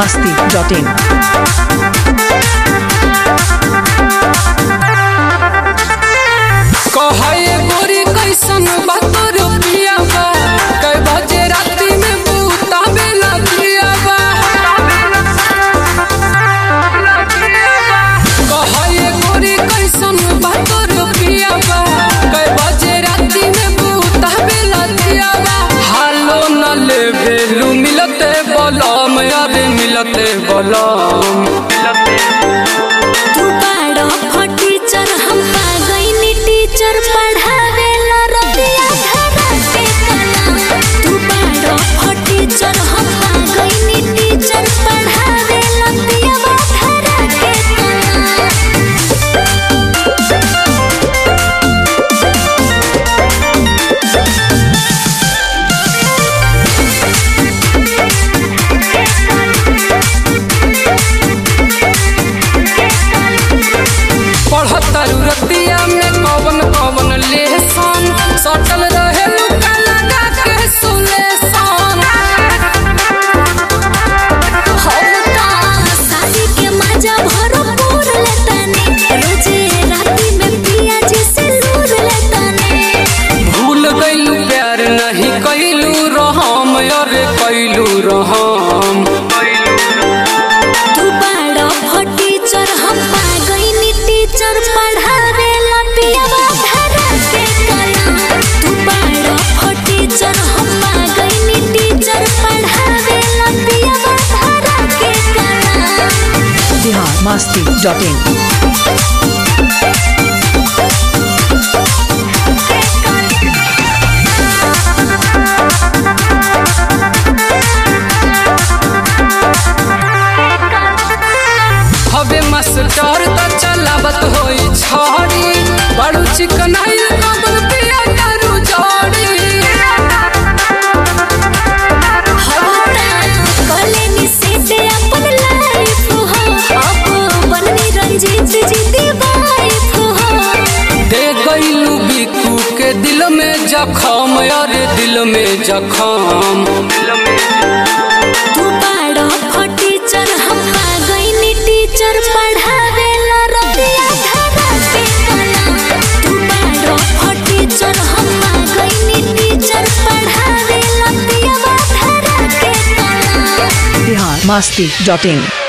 biharmasti.in। कहे गोरी कैसन बातोर पिया बा कई बजे राती में बूता बेला दिया बा। कहे गोरी कैसन बातोर पिया बा कई बजे राती में बूता बेला दिया बा। हालो न ले भेलू मिलते बलम अरे मिलते बलम। टीचर पढ़ावे ला रतिया धरा के कलम। तू बड़ो टीचर हम गईनी टीचर पढ़ावे रतिया धरा के पढ़तारू रतिया में कवन कवन लेसन सटल रहे लुका लगा के सुलेसन। शादी के मजा भरपूर लेतानी रोजे राती में पिया जी से लूर लेतानी। भूल गईलू प्यार नहीं कैलू रहम अरे कैलू रहम। तू बड़ो टीचर हम गईनी टीचर पढ़ावे ला पिया धरा के कलम। तू बड़ो टीचर हम गईनी टीचर पढ़ावे ला पिया धरा के कलम। biharmasti.in। हवे मास्टर त चलावत होई छड़ी बड़ू चिकनाई कबल पिया करू जोड़ी। कलेनी से दे अपन लाइफ हो अब बननी रंजीत जी दी वाइफ हो। दे गईलू बिकू के दिल में जखम अरे दिल में जखम। तू बड़ो टीचर हम गईनी टीचर पढ़ावे ला रतिया धरा के कलम। तू बड़ो टीचर हम गईनी टीचर पढ़ावे रतिया धरा के कलम। biharmasti.in।